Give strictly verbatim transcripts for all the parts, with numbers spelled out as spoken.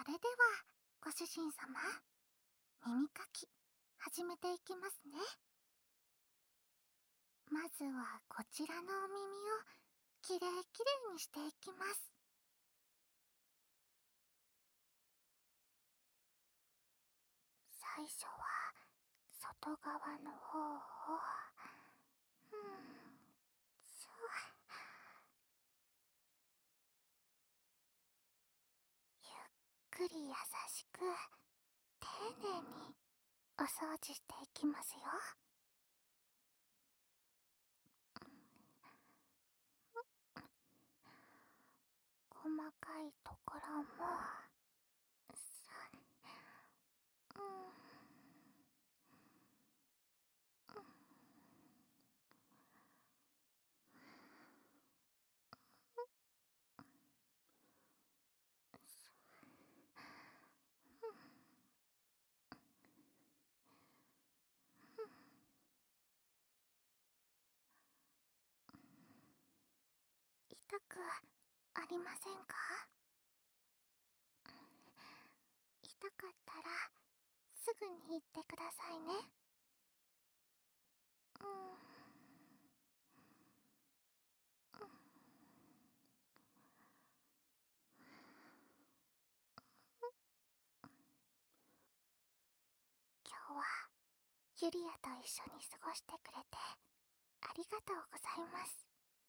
それではご主人様、耳かき始めていきますね。まずはこちらのお耳をきれいきれいにしていきます。最初は外側の方をうんそうゆっくり優しく丁寧にお掃除していきますよ。細かいところもそううん痛くありませんか？痛かったらすぐに言ってくださいね。うん今日はユリアと一緒に過ごしてくれてありがとうございます。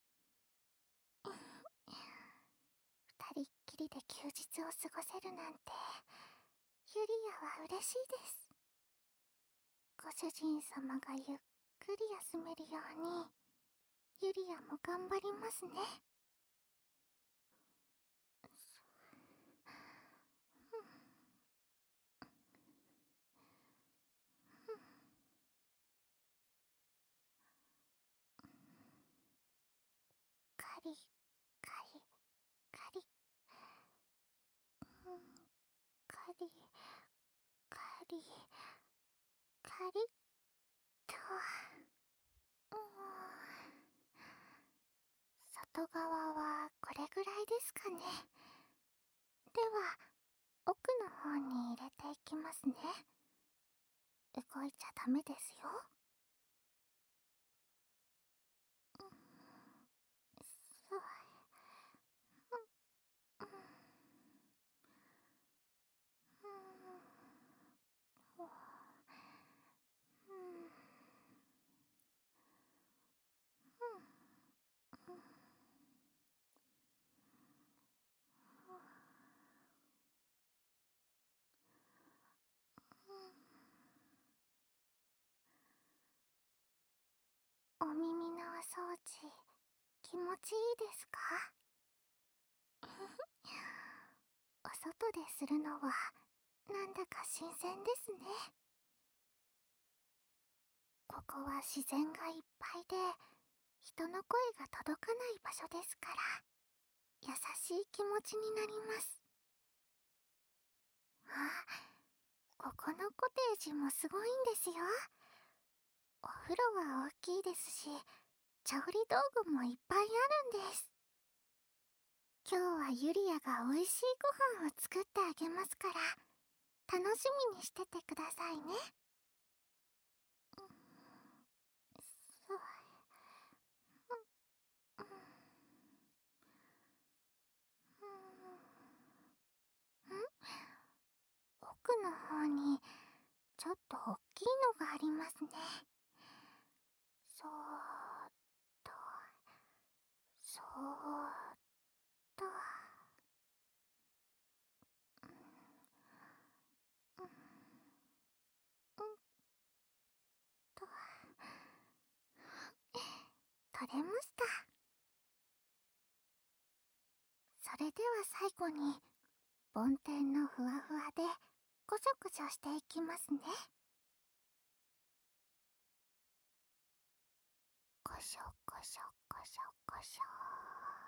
二人っきりで休日を過ごせるなんてユリアは嬉しいです。ご主人様がゆっくり休めるようにユリアも頑張りますね。カリカリカリうんカリカリカリっとうん外側はこれぐらいですかね。では奥の方に入れていきますね。動いちゃダメですよ。うんそううんうんうんうんお耳のお掃除気持ちいいですか？お外でするのはなんだか新鮮ですね。ここは自然がいっぱいで人の声が届かない場所ですから優しい気持ちになります。あ、ここのコテージもすごいんですよ。お風呂は大きいですし調理道具もいっぱいあるんです。今日はユリアが美味しいご飯を作ってあげますから楽しみにしててくださいね。そううんうんん奥の方にちょっと大きいのがありますね。そーっとそーっとうんうんと取れました。それでは最後に梵天のふわふわでこしょこしょしていきますね。こしょこしょこしょこしょ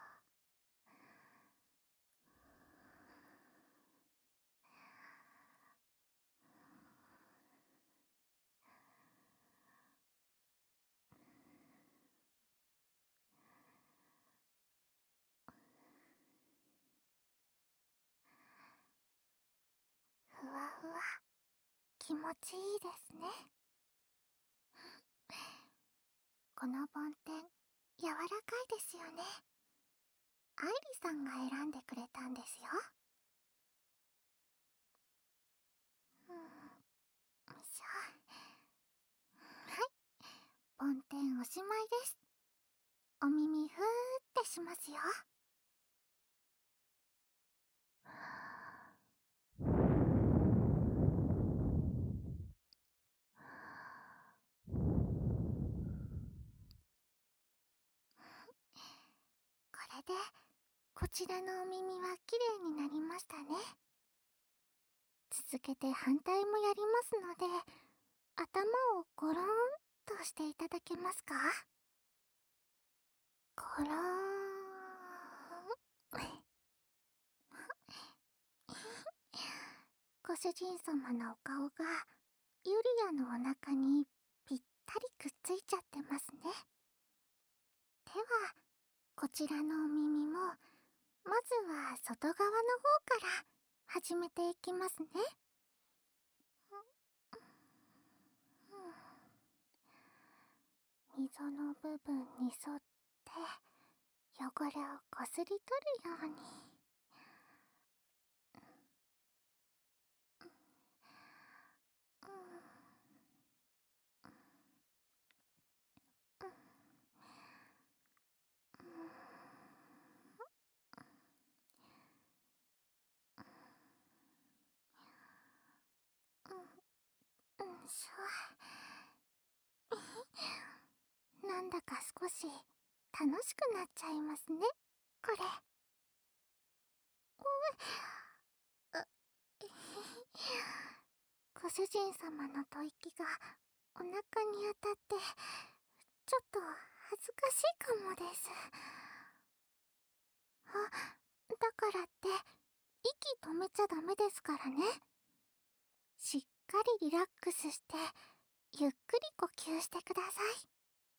ふわ、気持ちいいですね。この梵天、柔らかいですよね。愛理さんが選んでくれたんですよ。うん、よいしょ。はい、梵天おしまいです。お耳ふーってしますよ。これでこちらのお耳はきれいになりましたね。続けて反対もやりますので、頭をゴローンとしていただけますか？ゴローン。ご主人様のお顔がユリアのお腹にぴったりくっついちゃってますね。ではこちらのお耳もまずは外側の方から始めていきますね。溝の部分に沿って汚れをこすり取るように。うん、しょ。なんだか少し楽しくなっちゃいますね、これ。うっ、ご主人様の吐息がお腹に当たってちょっと恥ずかしいかもです。あ、だからって息止めちゃダメですからね。しっかりリラックスしてゆっくり呼吸してください。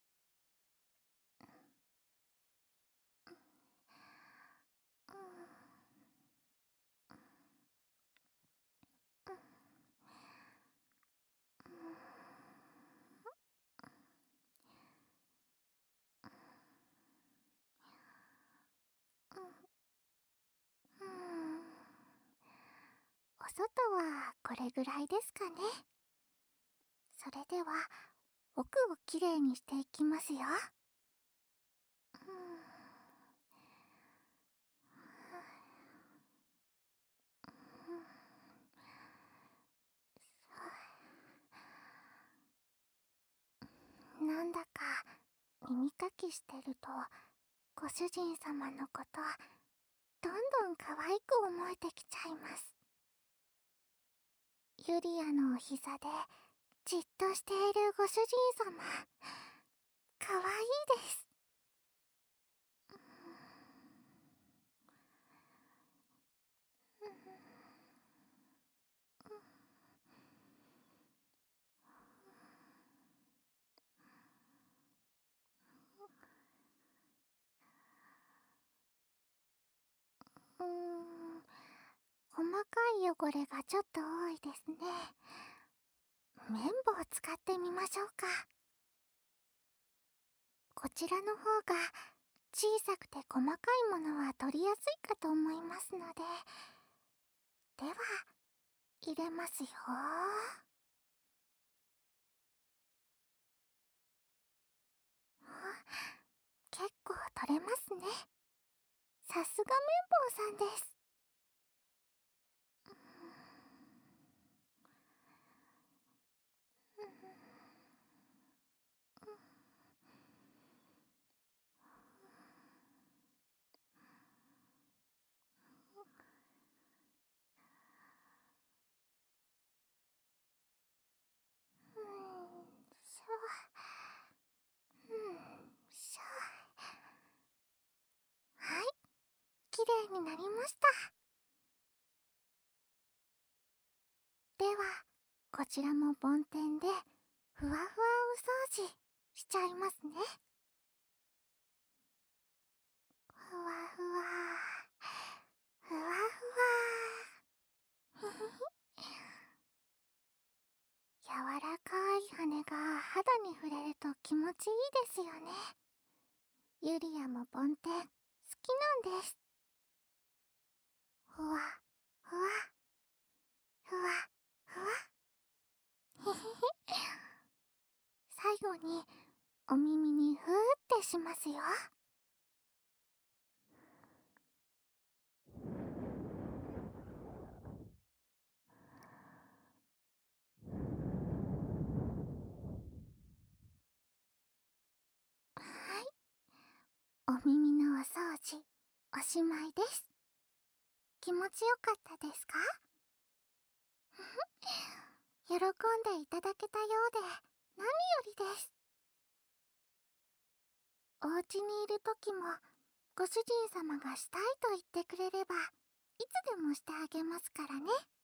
うん、お外はこれぐらいですかね。それでは奥をきれいにしていきますよ。うん、なんだか耳かきしてるとご主人様のことどんどん可愛く思えてきちゃいます。ユリアのお膝でじっとしているご主人様、可愛いです。うーん、細かい汚れがちょっと多いですね。綿棒を使ってみましょうか。こちらの方が小さくて細かいものは取りやすいかと思いますので。では入れますよ。結構取れますね。さすが綿棒さんです。うん、しょ、うん、しょ。はい、きれいになりました。ではこちらも梵天でふわふわお掃除しちゃいますね。ふわふわふわふわ。ふふふ。 触れると気持ちいいですよね。ユリアも梵天好きなんです。ふわふわふわふわ。へへへ。最後にお耳にふーってしますよ。はい、お耳のお掃除おしまいです。気持ちよかったですか？喜んでいただけたようで何よりです。お家にいる時もご主人様がしたいと言ってくれればいつでもしてあげますからね。